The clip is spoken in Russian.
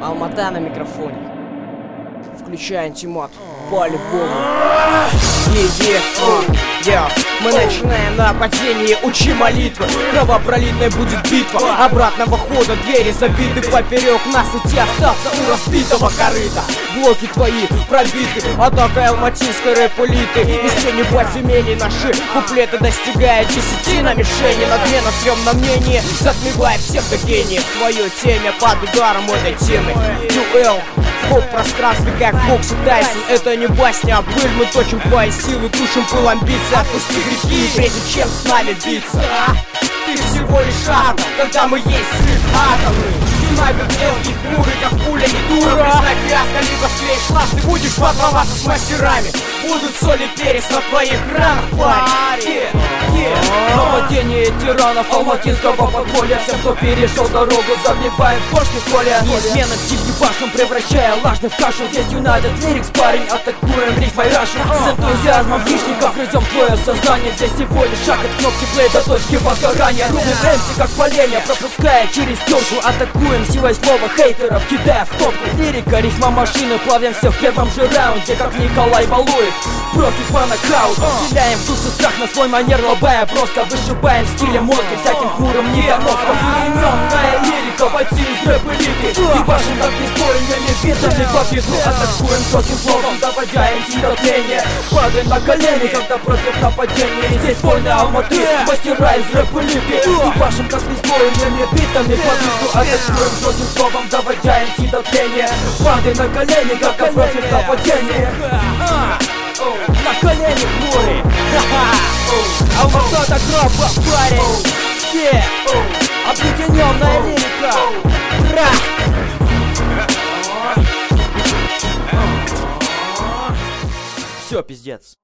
Алмата на микрофоне. Включай антимат по-любому. Мы начинаем нападение, учи молитвы. Кровопролитной будет битва. Обратного хода двери забиты поперек. Нас идти остаться у разбитого корыта. Блоки твои пробиты атакой алматинской рэп-элиты. Из тени подземений наши куплеты достигают 10 на мишени. Надмена съемном мнении затмевает псевдогениев. Твое темя под ударом этой темы. Дуэл вход в пространстве, как в боксе Тайсон. Это не басня, а быль. Мы точим твои силы, тушим пыл амбиций. Отпусти грехи, прежде чем с нами биться. Ты всего лишь атом, когда мы есть взрыв атомный. Юнайтед Эл и хмурый, как пуля и дура. Признай фиаско, либо склеишь лав. Ты будешь подрываться с мастерами. Будут соль и перец на твоих ранах, парень. Нападение тиранов алматинского подполья. Всем, кто перешел дорогу, забивает в башню коля. Неизменно стиль ебашим, превращая лажный в кашу. Здесь United Lyrics, парень, атакуем рифмой рашу. С энтузиазмом хищников грызем твое сознание. Здесь всего лишь шаг от кнопки плей до точки возгорания. Рубим MC как поленья, пропуская через тёлку. Атакуем силой слова хейтеров, кидая в топку. Лирика, рифма машины, плавим все в первом же раунде. Как Николай Валуев, профи по нокауту. Вселяем в душу страх на свой манер, лобая просто. Вышибаем стилем мозга всяким хмурым недоноском. Уединенная лирика, бойцы из рэп-элиты. Ебашим как бейсбольными битами по беду. Атакуем жестким словом, доводя MC до тления. Падаем на колени, когда против нападения. Здесь война Алматы, мастера из рэп-элиты. Ебашим как бейсбольными битами по беду. Атакуем жестким словом, доводя MC до тления. Падаем на колени, как против нападения. На колени хмурый. Алмата до гроба, парень. Объединенная лирика. Бра! Все, пиздец.